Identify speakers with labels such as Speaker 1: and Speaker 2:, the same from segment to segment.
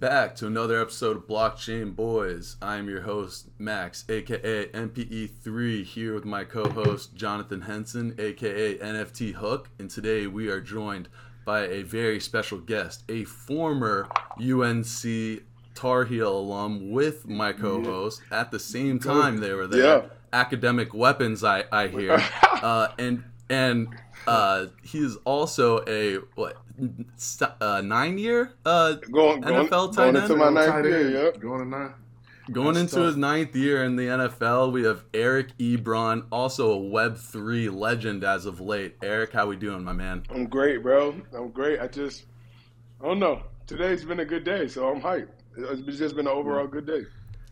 Speaker 1: back to another episode of Blockchain Boys. I am your host, Max, aka MPE3, here with my co-host, Jonathan Henson, aka NFT Hook. And today we are joined by a very special guest, a former UNC Tar Heel alum with my co-host. At the same time they were there.
Speaker 2: Yeah.
Speaker 1: Academic weapons, I hear. And he is also a 9-year NFL tight
Speaker 2: going
Speaker 1: end.
Speaker 2: into my 9th year. Yep.
Speaker 1: Going into his 9th year in the NFL, we have Eric Ebron, also a Web3 legend as of late. Eric, how we doing, my man?
Speaker 2: I'm great, bro. I'm great. I don't know. Today's been a good day, so I'm hyped. It's just been an overall good day.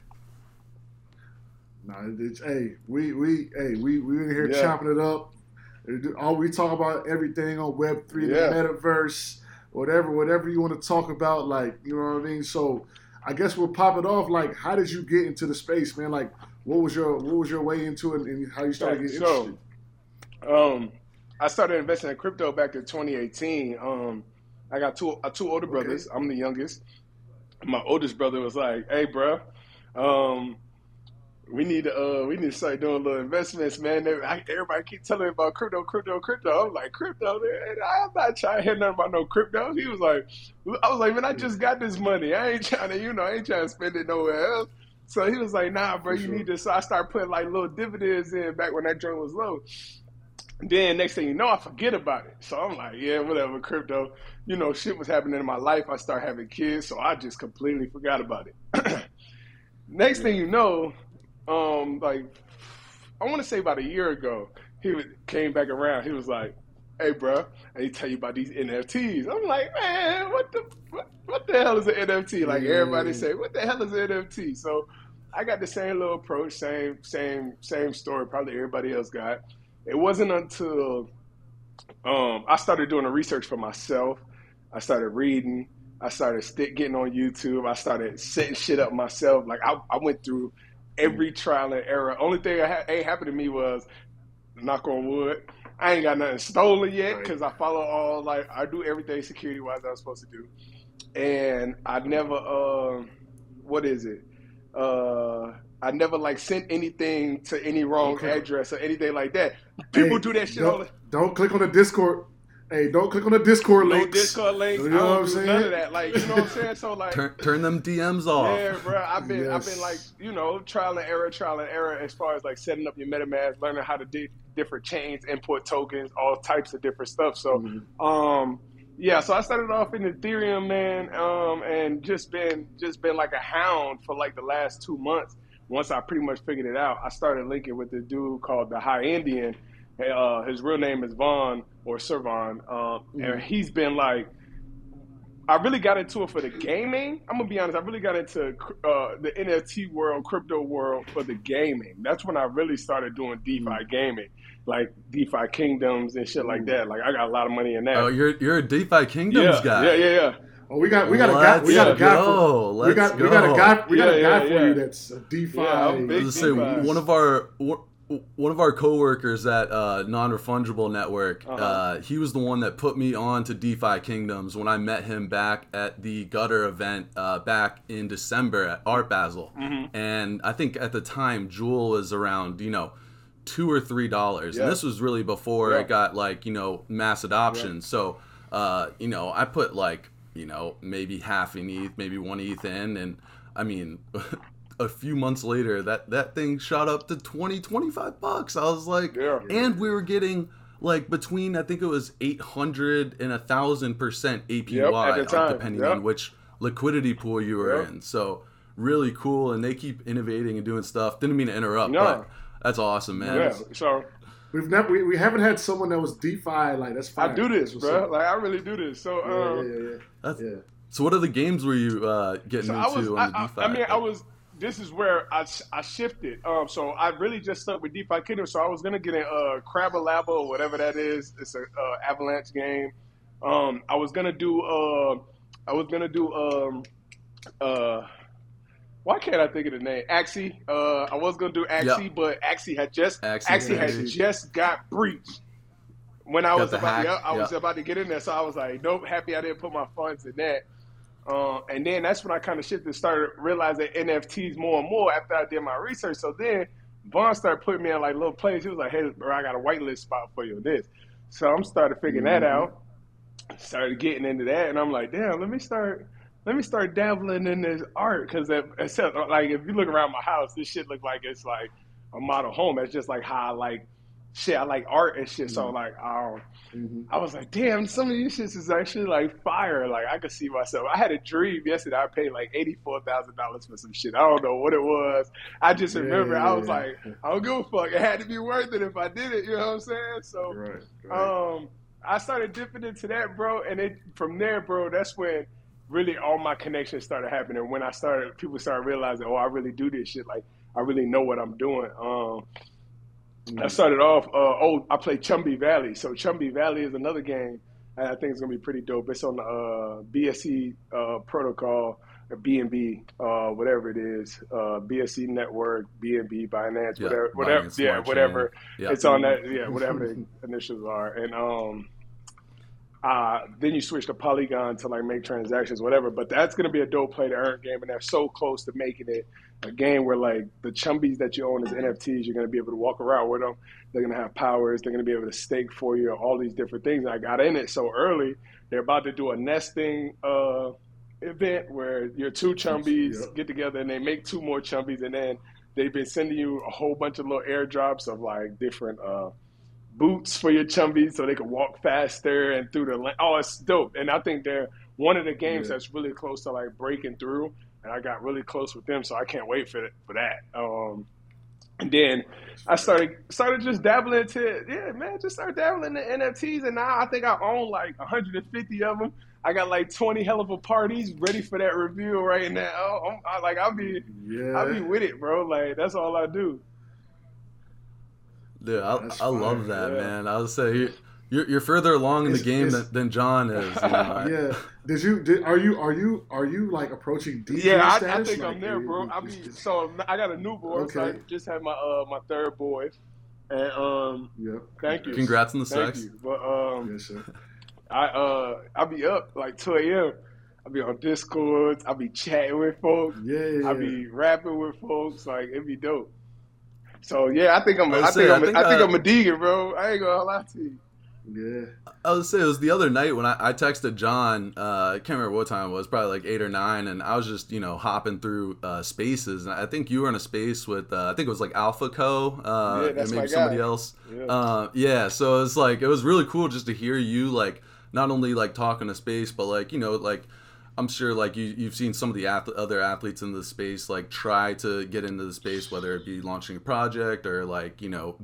Speaker 3: We in here chopping it up. We talk about everything on Web3, the metaverse, whatever you want to talk about, like, you know what I mean? So I guess we'll pop it off. Like, how did you get into the space, man? Like, what was your way into it and how you started getting interested?
Speaker 2: I started investing in crypto back in 2018. I got two older brothers. I'm the youngest. My oldest brother was like, "Hey, bro, we need to start doing little investments, man. Everybody keep telling me about crypto. I'm like, crypto? I'm not trying to hear nothing about no crypto." I was like, man, I just got this money. I ain't trying to spend it nowhere else. So he was like, nah, bro, you need to. So I started putting like little dividends in back when that joint was low. Then next thing you know, I forget about it. So I'm like, yeah, whatever, crypto. Shit was happening in my life. I started having kids, so I just completely forgot about it. Next thing you know, like, I want to say about a year ago, came back around. He was like, "Hey, bro, I need to tell you about these NFTs." I'm like, man, what the hell is an NFT? Like, everybody say, what the hell is an NFT? So I got the same little approach, same story probably everybody else got. It wasn't until I started doing the research for myself. I started reading. I started getting on YouTube. I started setting shit up myself. Like, I went through every trial and error. Only thing ain't happened to me was, knock on wood, I ain't got nothing stolen yet because I follow I do everything security-wise I'm supposed to do. And I never, I never sent anything to any wrong address or anything like that. People do that shit all the time.
Speaker 3: Don't click on the Discord. Hey, don't click on the Discord links.
Speaker 2: No Discord links.
Speaker 3: You know what I'm saying?
Speaker 2: None of that. Like, you know what I'm saying? So like,
Speaker 1: turn them DMs off.
Speaker 2: Yeah, bro. I've been like, trial and error as far as like setting up your MetaMask, learning how to do different chains, import tokens, all types of different stuff. So, so I started off in Ethereum, man, and just been like a hound for like the last 2 months. Once I pretty much figured it out, I started linking with this dude called the High Indian. His real name is Vaughn or Servon, and he's been like, I really got into it for the gaming. I'm gonna be honest, I really got into the NFT world, crypto world for the gaming. That's when I really started doing DeFi gaming, like DeFi Kingdoms and shit like that. Like, I got a lot of money in that.
Speaker 1: Oh, you're a DeFi Kingdoms guy.
Speaker 3: Yeah. Oh, we got a guy for you that's a DeFi.
Speaker 1: One of our coworkers at Non-Refundable Network, he was the one that put me on to DeFi Kingdoms when I met him back at the Gutter event back in December at Art Basel. And I think at the time, Jewel was around, $2 or $3. And this was really before it got mass adoption. So, I put maybe half an ETH, maybe 1 ETH in. And I mean... a few months later, that thing shot up to $25. I was like, and we were getting between, I think it was 800 and 1,000% APY,
Speaker 2: at the time.
Speaker 1: Depending on which liquidity pool you were in. So really cool, and they keep innovating and doing stuff. Didn't mean to interrupt, but that's awesome, man.
Speaker 2: Yeah, so
Speaker 3: we haven't had someone that was DeFi that's fine.
Speaker 2: I do this, bro. Like, I really do this. So
Speaker 1: So what other games were you getting into on the DeFi?
Speaker 2: This is where I shifted. So I really just stuck with DeFi Kingdom. So I was gonna get in Crabba Labo or whatever that is. It's a Avalanche game. I was gonna do. Why can't I think of the name? Axie. I was gonna do Axie, but Axie had just got breached when I was about to get in there. So I was like, nope, happy I didn't put my funds in that. And then that's when I kind of shifted, started realizing NFTs more and more after I did my research. So then Vaughn started putting me in like little plays. He was like, hey, bro, I got a whitelist spot for you, this. So I'm started figuring that out. Started getting into that, and I'm like, damn, let me start dabbling in this art, because except like if you look around my house, this shit look like it's like a model home. That's just like how I like shit. I like art and shit. So like, I was like, damn, some of these shits is actually like fire. Like I could see myself. I had a dream yesterday. I paid like $84,000 for some shit. I don't know what it was. I just remember I was like, I don't give a fuck. It had to be worth it if I did it. You know what I'm saying? So, right. I started dipping into that, bro, and from there, bro, that's when really all my connections started happening. When people started realizing, oh, I really do this shit. Like, I really know what I'm doing. I started off, I played Chumby Valley. So Chumby Valley is another game I think it's going to be pretty dope. It's on the BSC protocol, or BNB, whatever it is, BSC Network, BNB, Binance, whatever. Yeah, whatever. Yeah. It's on that, whatever the initials are. And then you switch to Polygon to like make transactions, whatever. But that's going to be a dope play to earn game, and they're so close to making it a game where like the chumbies that you own as NFTs, you're going to be able to walk around with them. They're going to have powers. They're going to be able to stake for you, all these different things. And I got in it so early. They're about to do a nesting event where your two chumbies get together and they make two more chumbies, and then they've been sending you a whole bunch of little airdrops of like different boots for your chumbies so they can walk faster and through the land. Oh, it's dope. And I think they're one of the games that's really close to like breaking through, and I got really close with them, so I can't wait for that. And then I started just dabbling into it. Just started dabbling in NFTs, and now I think I own like 150 of them. I got like 20 hell of a parties ready for that review right now. I'll be with it, bro. Like that's all I do.
Speaker 1: Dude, I love that, man. I would say you're further along in the game than John is. You know?
Speaker 3: Yeah. Are you like approaching DJ status?
Speaker 2: I think I'm there, bro. So I got a newborn. Okay. So I just had my third boy, and thank you.
Speaker 1: Congrats on the sex.
Speaker 2: Thank you. But yes, sir. I'll be up like 2 a.m. I'll be on Discord. I'll be chatting with folks. I'll be rapping with folks. Like it'd be dope. So I think I'm a digger, bro. I ain't gonna lie to you.
Speaker 1: Yeah. I was say it was the other night when I texted John. I can't remember what time it was, probably like 8 or 9, and I was just hopping through spaces, and I think you were in a space with I think it was like AlphaCo,
Speaker 2: that's
Speaker 1: and maybe
Speaker 2: my
Speaker 1: somebody
Speaker 2: guy.
Speaker 1: else. So it was like it was really cool just to hear you like not only like talking to space, but like like. I'm sure like you've seen some of the other athletes in the space like try to get into the space, whether it be launching a project or like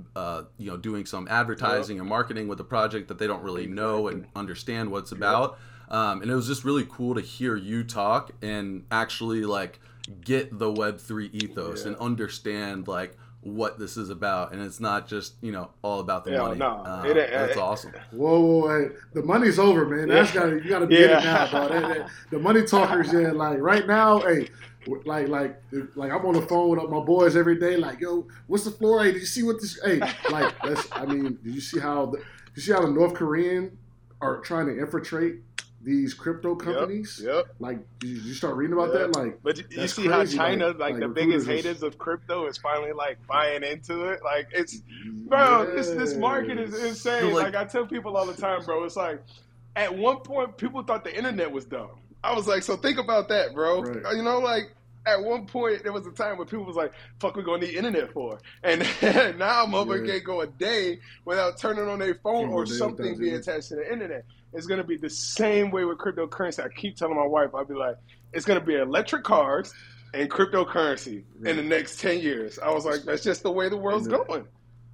Speaker 1: doing some advertising or marketing with a project that they don't really know and understand what it's about. And it was just really cool to hear you talk and actually like get the Web3 ethos and understand like what this is about, and it's not just all about the money. That's awesome.
Speaker 3: Whoa, hey. The money's over, man. You gotta be in it now, bro. The money talkers, like right now, hey, like I'm on the phone with my boys every day. Like, yo, what's the floor? Hey, did you see what this? Hey, like did you see how the North Korean are trying to infiltrate these crypto companies? Like, did you start reading about that? Like,
Speaker 2: but you see how China, like the biggest haters of crypto, is finally like buying into it. Like, it's this market is insane. Like I tell people all the time, bro. It's like at one point people thought the internet was dumb. I was like, so think about that, bro. Right. Like at one point there was a time where people was like, fuck we gonna need internet for? And now motherfucker can't go a day without turning on their phone or something being attached to the internet. It's going to be the same way with cryptocurrency. I keep telling my wife, I'll be like, it's going to be electric cars and cryptocurrency in the next 10 years. I was like, that's just the way the world's going.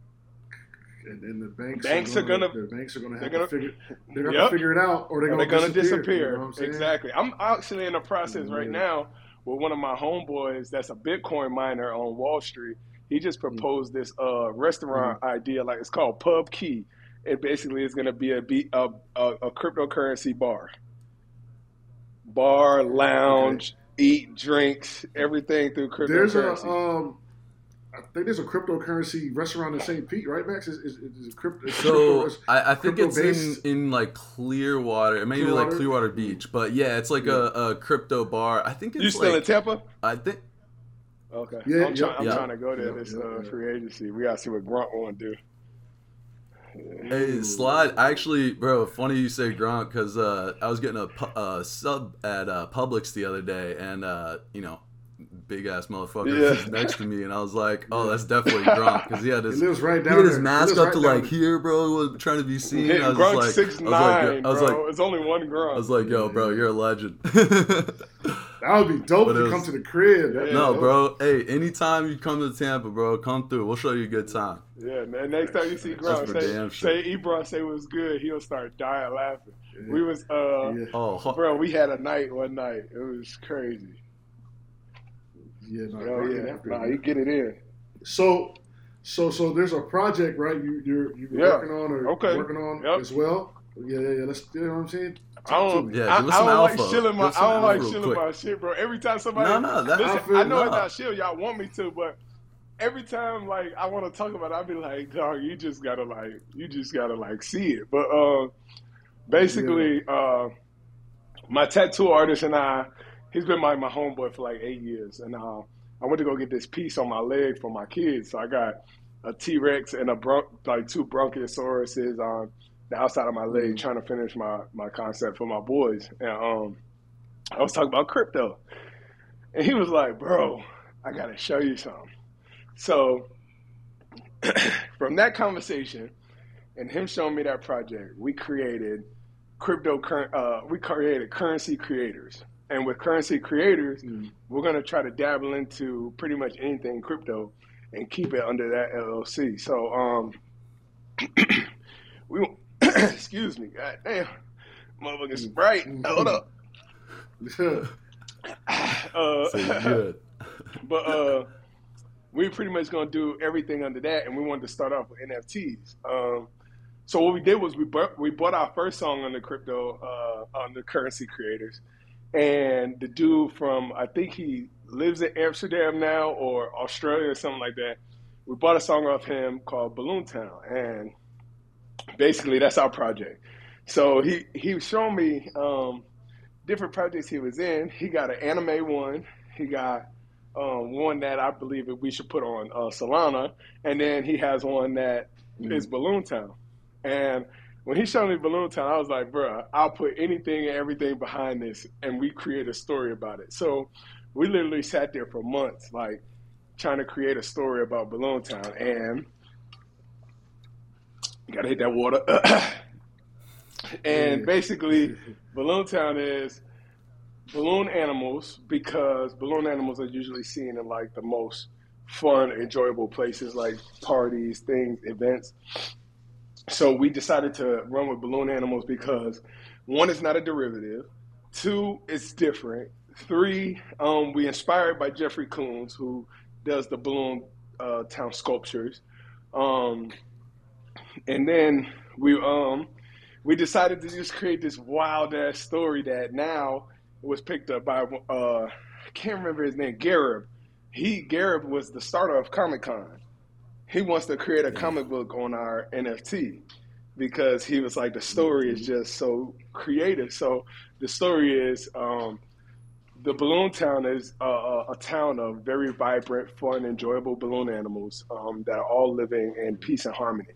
Speaker 3: And the banks are going to have to figure it out, or they're
Speaker 2: going to disappear. You know exactly. I'm actually in a process right now with one of my homeboys that's a Bitcoin miner on Wall Street. He just proposed this restaurant idea, like it's called Pub Key. It basically is going to be a cryptocurrency bar, lounge, eat, drinks, everything through cryptocurrency.
Speaker 3: I think there's a cryptocurrency restaurant in St. Pete, right, Max? Is crypto?
Speaker 1: So I think it's in like Clearwater, maybe like Clearwater Beach, but yeah, it's like a crypto bar. I think it's
Speaker 2: you still in Tampa?
Speaker 1: I think.
Speaker 2: Okay. Yeah, I'm trying to go there this free agency. We gotta see what Gronk want to do.
Speaker 1: Hey, Slide. Actually, bro, funny you say Gronk because I was getting a sub at Publix the other day, and big ass motherfucker next to me, and I was like, "Oh, that's definitely Gronk," because he had his mask up to like here, bro. He wasn't trying to be seen. I was
Speaker 2: Gronk's like 6'9", bro. It's only one Gronk.
Speaker 1: I was like, "Yo, bro, you're a legend."
Speaker 3: That would be dope to come to the crib.
Speaker 1: No, bro. Hey, anytime you come to Tampa, bro, come through. We'll show you a good time.
Speaker 2: Yeah, man. Next time you see Gronk, say Ebron say it was good. He'll start dying laughing. Yeah. We was bro. We had a night one night. It was crazy.
Speaker 3: Yeah,
Speaker 2: you get it in.
Speaker 3: So there's a project, right? You're working on as well. Yeah. Let's, you know what I'm saying?
Speaker 2: I don't like shilling my shit, bro. Every time somebody, I know it's not shill. Y'all want me to, but every time like I want to talk about it, I'll be like, dog, you just gotta see it. But basically, my tattoo artist and he's been my homeboy for like 8 years, and I went to go get this piece on my leg for my kids. So I got a T-Rex and two Bronchiosauruses on the outside of my leg, trying to finish my concept for my boys. And I was talking about crypto, and he was like, "Bro, I gotta show you something." So from that conversation and him showing me that project, we created currency creators. And with currency creators, we're going to try to dabble into pretty much anything crypto and keep it under that LLC. So, excuse me, god damn, motherfucking Sprite, hold up. But we pretty much going to do everything under that, and we wanted to start off with NFTs. So what we did was we bought our first song on the crypto, on the currency creators. And the dude from, I think he lives in Amsterdam now or Australia or something like that, we bought a song off him called Balloon Town. And basically that's our project. So he was showing me different projects he was in. He got an anime one. He got one that I believe we should put on Solana. And then he has one that is Balloon Town. And when he showed me Balloon Town, I was like, bro, I'll put anything and everything behind this, and we create a story about it. So we literally sat there for months, like, trying to create a story about Balloon Town. And you got to hit that water. And basically, Balloon Town is balloon animals, because balloon animals are usually seen in, like, the most fun, enjoyable places, like parties, things, events. So we decided to run with balloon animals because, one, it's not a derivative. 2, it's different. 3, we inspired by Jeffrey Koons, who does the Balloon Town sculptures. And then we decided to just create this wild-ass story that now was picked up by, I can't remember his name, Garib. Garib was the starter of Comic-Con. He wants to create a comic book on our NFT because he was like, the story is just so creative. So the story is the Balloon Town is a town of very vibrant, fun, enjoyable balloon animals that are all living in peace and harmony.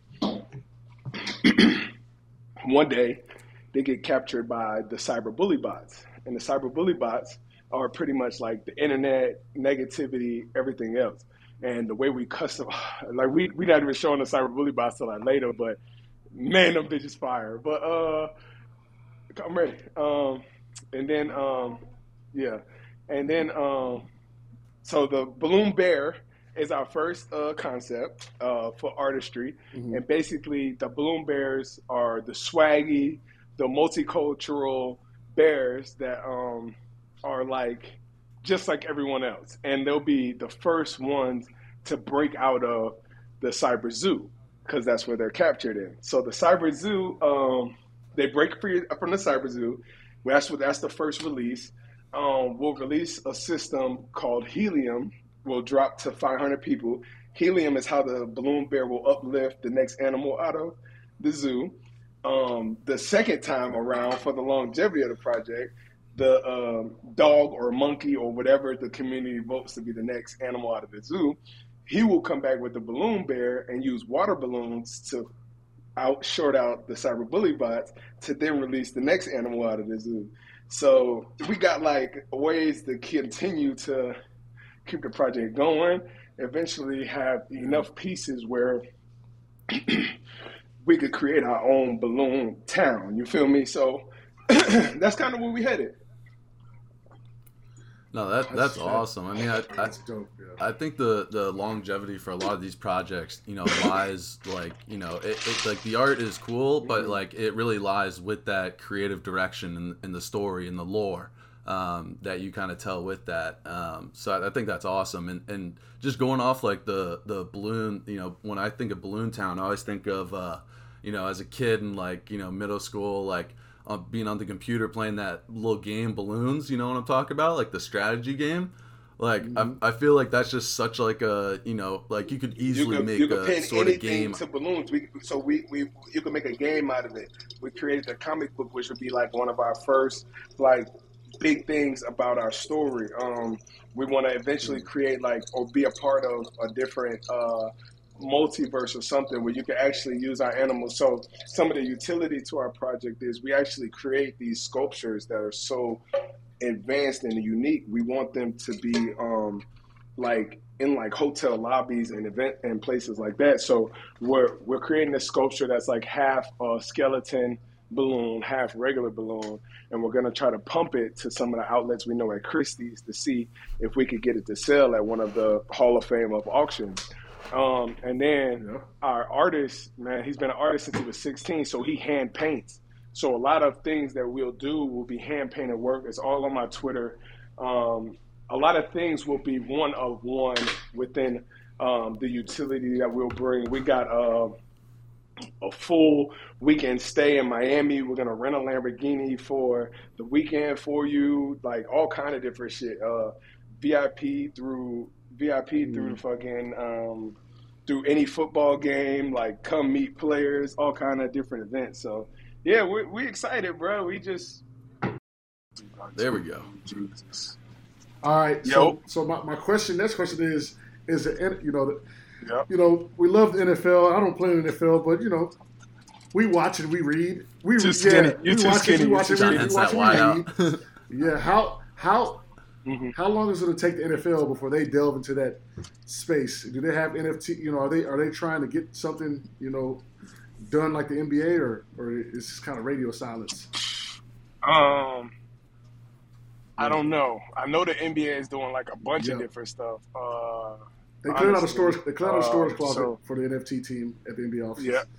Speaker 2: One day, they get captured by the cyber bully bots. And the cyber bully bots are pretty much like the internet, negativity, everything else. And the way we custom, like we not even showing the cyber bully bots till like later, but man, them bitches fire. But I'm ready. And then so the balloon bear is our first concept for artistry, and basically the balloon bears are the swaggy, the multicultural bears that are like just like everyone else, and they'll be the first ones to break out of the cyber zoo because that's where they're captured in. So the cyber zoo, they break free from the cyber zoo. That's the first release. We'll release a system called Helium. We'll drop to 500 people. Helium is how the balloon bear will uplift the next animal out of the zoo. The second time around, for the longevity of the project, the dog or monkey or whatever the community votes to be the next animal out of the zoo, he will come back with the balloon bear and use water balloons to short out the cyberbully bots to then release the next animal out of the zoo. So we got like ways to continue to keep the project going, eventually have enough pieces where we could create our own balloon town. You feel me? So that's kind of where we headed.
Speaker 1: No, that's awesome. I mean,
Speaker 3: that's dope. Yeah.
Speaker 1: I think the longevity for a lot of these projects, lies like, it like the art is cool, but like it really lies with that creative direction and the story and the lore that you kind of tell with that. So I think that's awesome. And just going off like the balloon, when I think of Balloon Town, I always think of, as a kid in like, middle school, like, being on the computer playing that little game Balloons, you know what I'm talking about, like the strategy game. Like I feel like that's just such like a like you could easily make a sort of game
Speaker 2: to balloons. You can make a game out of it. We created a comic book, which would be like one of our first like big things about our story. We want to eventually create like or be a part of a different multiverse or something where you can actually use our animals. So some of the utility to our project is we actually create these sculptures that are so advanced and unique. We want them to be like in like hotel lobbies and event and places like that. So we're creating a sculpture that's like half a skeleton balloon, half regular balloon, and we're going to try to pump it to some of the outlets we know at Christie's to see if we could get it to sell at one of the Hall of Fame of auctions. And then our artist, man, he's been an artist since he was 16, so he hand paints. So a lot of things that we'll do will be hand painted work. It's all on my Twitter. A lot of things will be one of one within the utility that we'll bring. We got a full weekend stay in Miami. We're gonna rent a Lamborghini for the weekend for you, like all kind of different shit. VIP through the fucking through any football game, like come meet players, all kind of different events. So yeah, we excited, bro. We just
Speaker 1: there we go.
Speaker 2: Jesus.
Speaker 3: All right. So my next question is it we love the NFL. I don't play in the NFL, but we watch it, we read. We
Speaker 2: too skinny. You're too skinny.
Speaker 3: We watch it, we read. Yeah. How long is it going to take the NFL before they delve into that space? Do they have NFT? Are they trying to get something done like the NBA, or is this kind of radio silence?
Speaker 2: I don't know. I know the NBA is doing like a bunch of different stuff.
Speaker 3: They cleared out a storage. They cleared out a storage closet for the NFT team at the NBA office.
Speaker 2: Yeah.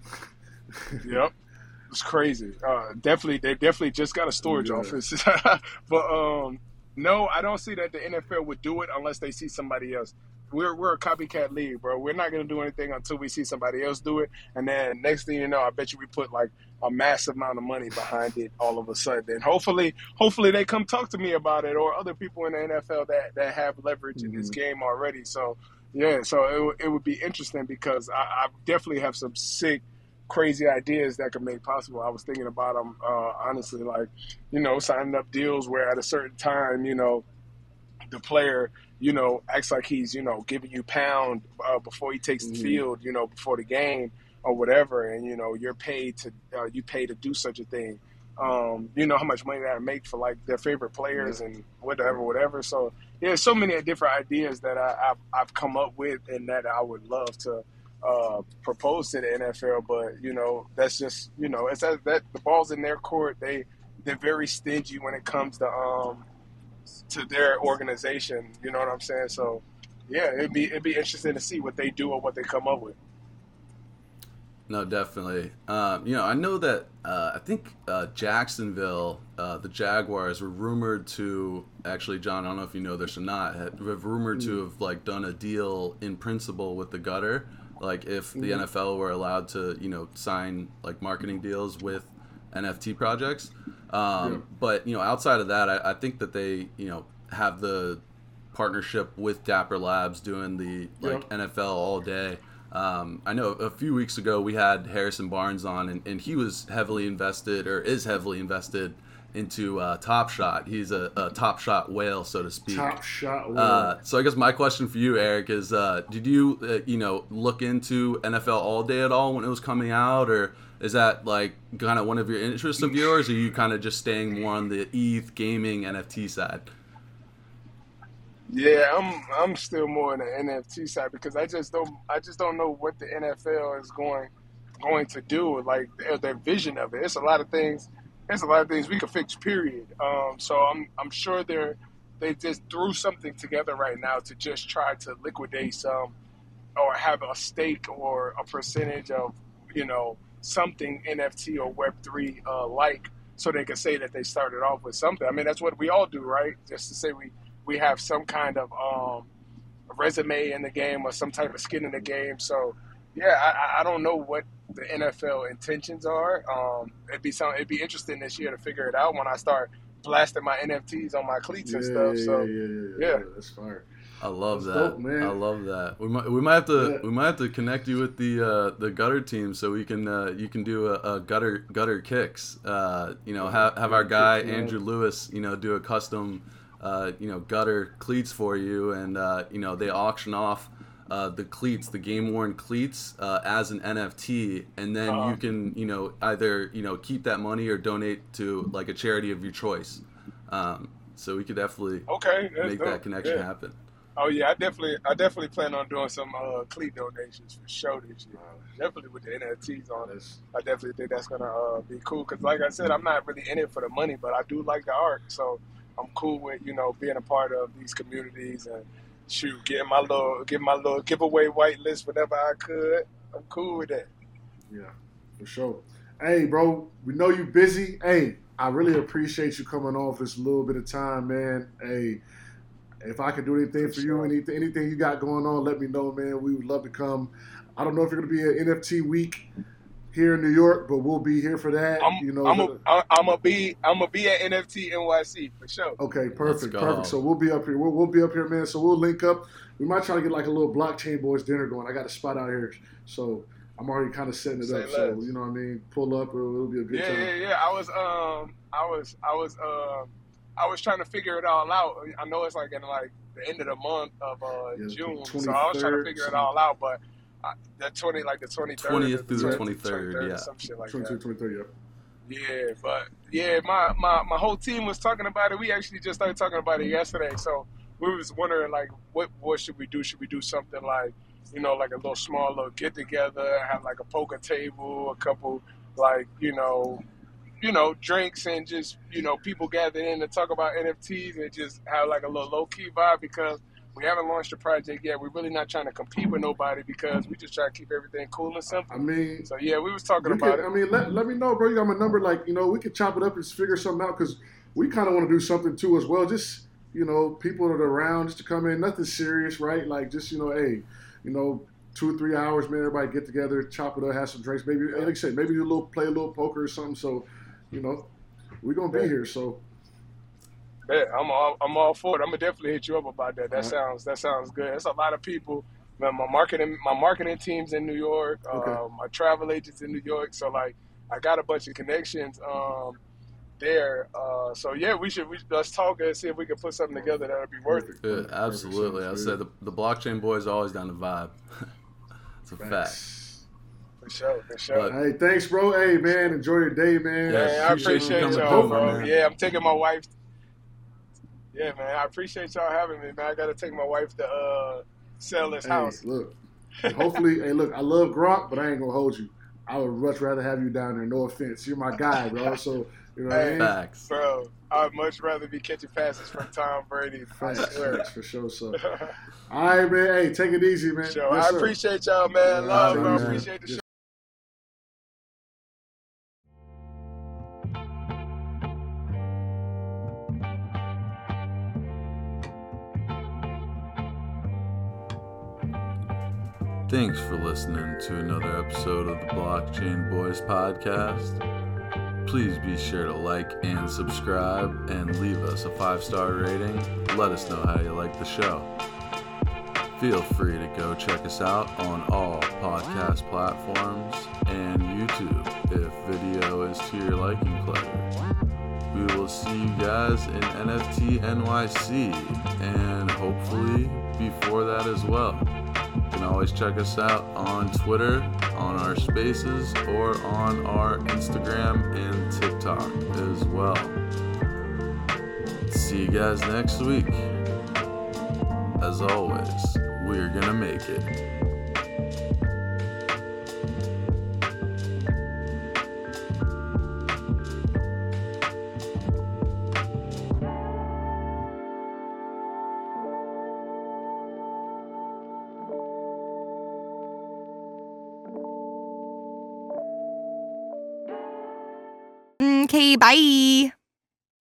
Speaker 2: Yep. It's crazy. They definitely just got a storage office. But no, I don't see that the NFL would do it unless they see somebody else. We're a copycat league, bro. We're not going to do anything until we see somebody else do it. And then next thing you know, I bet you we put like a massive amount of money behind it all of a sudden. And hopefully they come talk to me about it, or other people in the NFL that have leverage in this game already. So yeah, so it would be interesting because I definitely have some sick, crazy ideas that could make possible. I was thinking about them, honestly, like, signing up deals where at a certain time, the player, acts like he's, giving you pound before he takes the field, before the game or whatever. And, you're paid to do such a thing. You know how much money that I make for like their favorite players and whatever. So yeah, so many different ideas that I've come up with and that I would love to propose to the NFL, but that's just it's that the ball's in their court. They're very stingy when it comes to their organization. You know what I'm saying? So yeah, it'd be interesting to see what they do or what they come up with.
Speaker 1: No, definitely. I know that I think Jacksonville, the Jaguars were rumored to actually, John, I don't know if you know this or not, have rumored to have like done a deal in principle with the Gutter. Like if the NFL were allowed to, sign like marketing deals with NFT projects. But, outside of that, I think that they, have the partnership with Dapper Labs doing the NFL all day. I know a few weeks ago we had Harrison Barnes on, and he was heavily invested, or is heavily invested, into Top Shot. He's a Top Shot whale, so to speak.
Speaker 3: Top Shot whale.
Speaker 1: So I guess my question for you, Eric, is did you look into NFL All Day at all when it was coming out, or is that like kind of one of your interests of yours, or are you kind of just staying more on the ETH gaming NFT side?
Speaker 2: Yeah, I'm still more on the NFT side because I just don't know what the NFL is going to do, like their vision of it. It's a lot of things. There's a lot of things we could fix. Period. So I'm sure they just threw something together right now to just try to liquidate some, or have a stake or a percentage of something NFT or Web3 like, so they can say that they started off with something. I mean, that's what we all do, right? Just to say we have some kind of resume in the game or some type of skin in the game. So yeah, I don't know what the NFL intentions are. It'd be interesting this year to figure it out when I start blasting my NFTs on my cleats and stuff. So yeah,
Speaker 3: that's fire.
Speaker 1: I love that. Dope, man. I love that. We might have to connect you with the gutter team so we can you can do a gutter kicks. Have our guy Andrew Lewis do a custom gutter cleats for you, and they auction off the cleats, the game worn cleats, as an NFT, and then you can either keep that money or donate to like a charity of your choice. So we could definitely make that connection happen.
Speaker 2: Oh yeah, I definitely plan on doing some cleat donations for sure this year. Definitely with the NFTs on it. I definitely think that's gonna be cool because, like I said, I'm not really in it for the money, but I do like the art, so I'm cool with being a part of these communities and getting my little giveaway whitelist whenever I could. I'm cool with that.
Speaker 3: Yeah, for sure. Hey, bro, we know you're busy. Hey, I really appreciate you coming on for this little bit of time, man. Hey, if I can do anything for you, anything you got going on, let me know, man. We would love to come. I don't know if you're going to be at NFT week here in New York, but we'll be here for that.
Speaker 2: I'm gonna be at NFT NYC for sure.
Speaker 3: Okay, perfect. So we'll be up here. We'll be up here, man. So we'll link up. We might try to get like a little Blockchain Boys dinner going. I got a spot out here, so I'm already kind of setting it up. So you know what I mean. Pull up, it'll be a good time.
Speaker 2: Yeah. I was trying to figure it all out. I know it's like in like the end of the month of June, so I was trying to figure it all out, but. The 23rd
Speaker 1: 20th through the 23rd,
Speaker 2: some shit like
Speaker 3: 22,
Speaker 2: that.
Speaker 3: 23rd,
Speaker 2: yeah. But yeah, my whole team was talking about it. We actually just started talking about it yesterday. So we was wondering like, what should we do? Should we do something like, like a little small little get together, have like a poker table, a couple like, drinks and just, people gathered in to talk about NFTs and just have like a little low key vibe because we haven't launched a project yet. We're really not trying to compete with nobody because we just try to keep everything cool and simple.
Speaker 3: I mean,
Speaker 2: so yeah, we was talking about it.
Speaker 3: I mean, let me know, bro. You got my number. Like, we could chop it up and figure something out because we kind of want to do something too as well. Just, people that are around just to come in. Nothing serious, right? Like, just, hey, 2 or 3 hours, man. Everybody get together, chop it up, have some drinks. Maybe, like I said, maybe play a little poker or something. So, we're gonna be here. So.
Speaker 2: Yeah, I'm all for it. I'm gonna definitely hit you up about that. That sounds good. It's a lot of people. Man, my marketing team's in New York. My travel agent's in New York. So like, I got a bunch of connections there. So yeah, let's talk and see if we can put something together that'll be worth it.
Speaker 1: Good, absolutely. I said the Blockchain Boys are always down to vibe. It's a fact.
Speaker 2: For sure.
Speaker 3: Hey, thanks, bro. Hey, man, enjoy your day, man.
Speaker 2: Yeah, I appreciate y'all, bro. Man. Yeah, I'm taking my wife. Yeah, man, I appreciate y'all having me, man. I got to take my wife to sell this house.
Speaker 3: Look, hopefully, I love Gronk, but I ain't going to hold you. I would much rather have you down there. No offense. You're my guy, bro. So, what I mean?
Speaker 1: Facts.
Speaker 2: Bro, I'd much rather be catching passes from Tom Brady.
Speaker 3: Facts, for sure. So, all right, man. Hey, take it easy, man.
Speaker 2: Sure. I appreciate y'all, man. Love, bro. I appreciate the show. Thanks for listening to another episode of the Blockchain Boys podcast.
Speaker 1: please be sure to like and subscribe and leave us a 5-star rating. Let us know how you like the show. Feel free to go check us out on all podcast platforms and YouTube if video is to your liking pleasure. We will see you guys in NFT NYC and hopefully before that as well. You can always check us out on Twitter, on our spaces, or on our Instagram and TikTok as well. See you guys next week. As always, we're gonna make it.
Speaker 4: Okay, bye.